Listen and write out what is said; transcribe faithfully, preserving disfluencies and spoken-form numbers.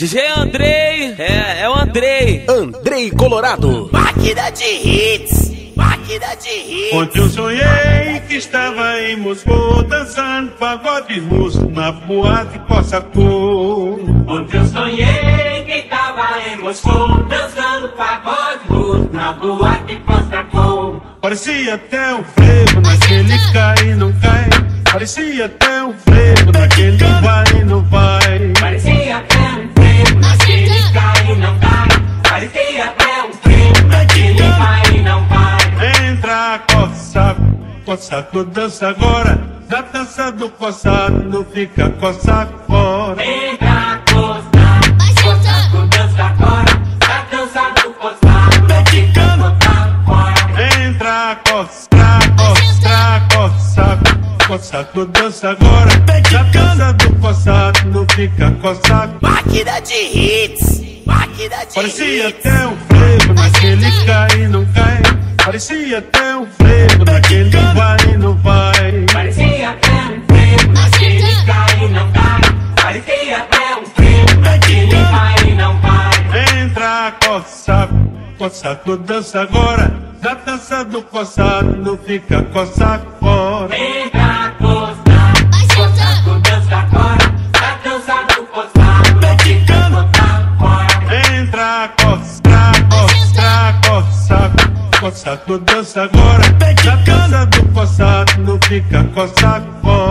D J Andrei, é, é o Andrei. Andrei Colorado. Máquina de hits, máquina de hits. Ontem eu sonhei que estava em Moscou dançando pagode russo na boate Cossacô. Ontem eu sonhei que estava em Moscou dançando pagode russo na boate Cossacô. Parecia até um frevo naquele cai e não cai. Parecia até um frevo naquele vai e não vai. Parecia até um frevo naquele cai e não cai. Parecia até um frevo naquele vai e não vai. Entra, Cossaco, Cossaco dança agora. Da dança do Cossaco não fica Cossaco fora. Entra, Cossaco, Cossaco dança agora. Da dança do Cossaco não fica Cossaco fora. Entra, Cossaco, Cossaco, Cossaco. Cossaco dança agora. Da dança do Cossaco não fica Cossaco. Máquina de hits, máquina de Parecia hits. até um frevo naquele cai e não cai. Parecia até um frevo naquele vai e não vai. Parecia até um frevo naquele cai e não cai. Parecia até um frevo naquele vai e não vai. Entra, Cossaco, Cossaco dança agora. Da dança do Cossaco não fica Cossaco fora. Entra, Cossaco, Cossaco dança agora. Da dança do Cossaco não fica Cossaco fora. Entra, Cossaco, Cossaco, Cossaco. Cossaco dança agora. Da dança do Cossaco não fica Cossaco fora.